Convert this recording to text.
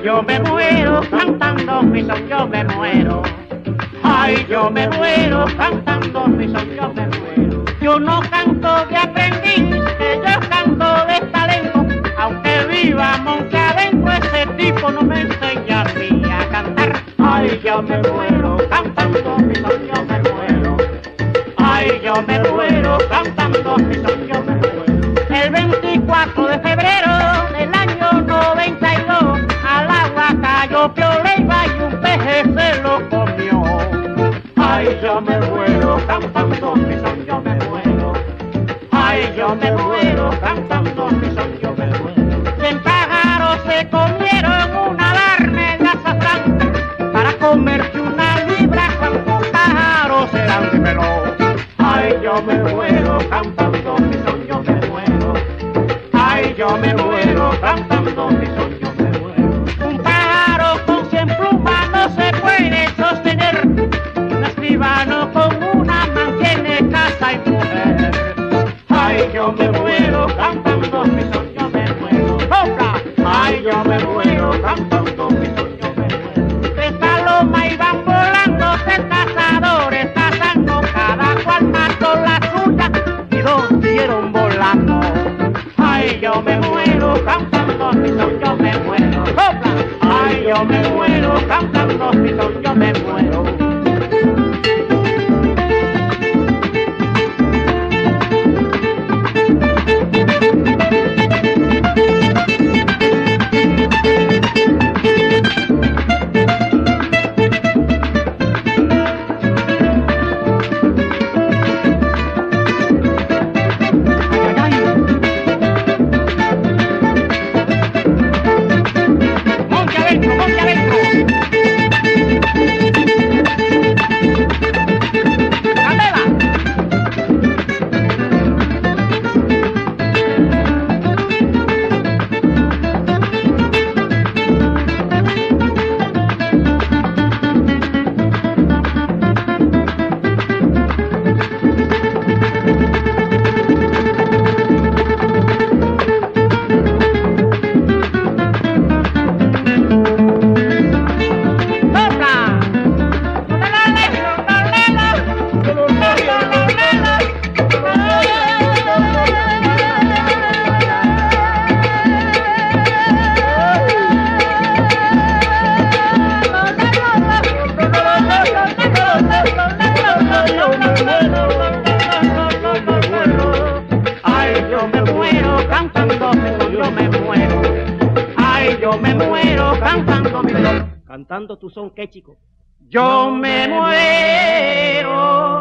yo me muero cantando mi son, yo me muero. Ay, yo me muero cantando mi son, yo me muero. Yo no canto de aprendiz, yo canto de talento. Aunque viva monte adentro, ese tipo no me enseña a mí a cantar. Ay, yo me muero cantando mi son, yo me muero. Ay, yo me muero cantando mi son, yo me muero. El 24 de febrero del año 92, al agua cayó Pioleiva y un peje se lo comió. Ay, yo me muero cantando mi son, yo me muero. Ay, yo me muero cantando mi son, yo me muero. 100 pájaros se comieron una larne de azafrán. Para comerse una libra, ¿cuántos pájaros serán? Dímelo. Ay, yo me muero cantando mi son, yo me muero. Ay, yo me muero cantando mi son, yo me muero. Un pájaro con 100 plumas no se puede sostener. Un escribano con una mantiene casa y mujer. Ay, yo me muero cantando mi son, yo me muero. ¡Hopla! Ay, yo me muero cantando mi son, yo me muero. 3 palomas iban volando, 3 cazadores cazando, cada cual mató la suya y 2 siguieron volando. Ay, yo me muero cantando mi son, yo me muero. ¡Hopla! Ay, yo me muero cantando mi son, yo me muero. Cantando tu son, ¿qué, chico? Yo me muero.